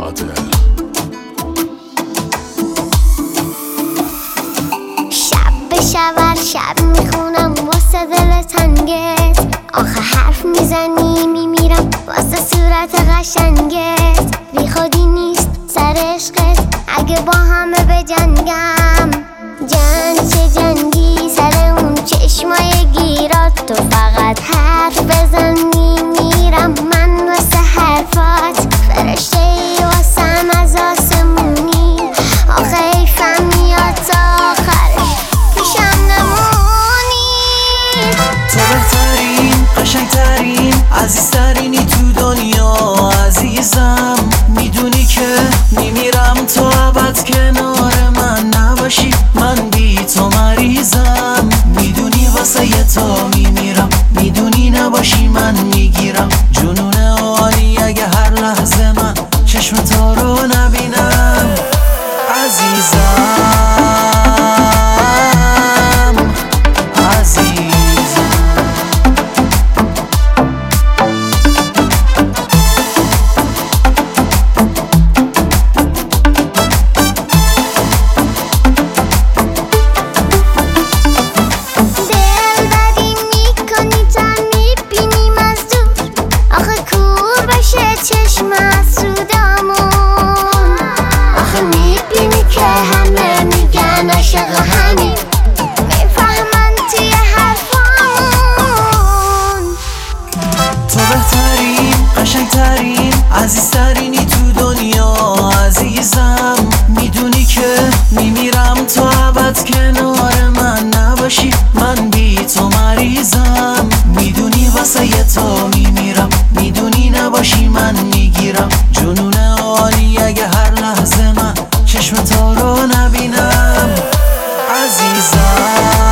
عادل. شب به شب میخونم واسه دل تنگت، آخه حرف میزنی میمیرم واسه صورت قشنگت. بی خودی نیست سر عشقت اگه با همه بجنگم، جنگ چه جنگی سر اون چشمای گیرات. تو فقط حرف بزن میمیرم من واسه حرفات، فرشته ای واسم از آسمونی، آخه حیفم میاد تا آخرش پیشم نمونی. تو بهترین، قشنگترین، عزیزترینی تو دنیا عزیزم. میدونی که میمیرم تو ابد کنار من نباشی، من بی تو مریضم. میدونی واسه تو میمیرم، میدونی نباشی من میگیرم جنون عالی اگه هر لحظه من چشم تو رو نبینم عزیزم. چشم از سودامون، آخه میبینی که همه میگن عاشق همین، میفهمن توی حرفامون. تو بهترین، قشنگترین، عزیزترینی تو دنیا عزیزم. میدونی که میمیرم تو ابد کنار من نباشی، من بی تو مریضم. میدونی واسه تو میمیرم، میدونی نباشی من میگیرم جنون عالی اگه هر لحظه من چشم تو رو نبینم عزیزم.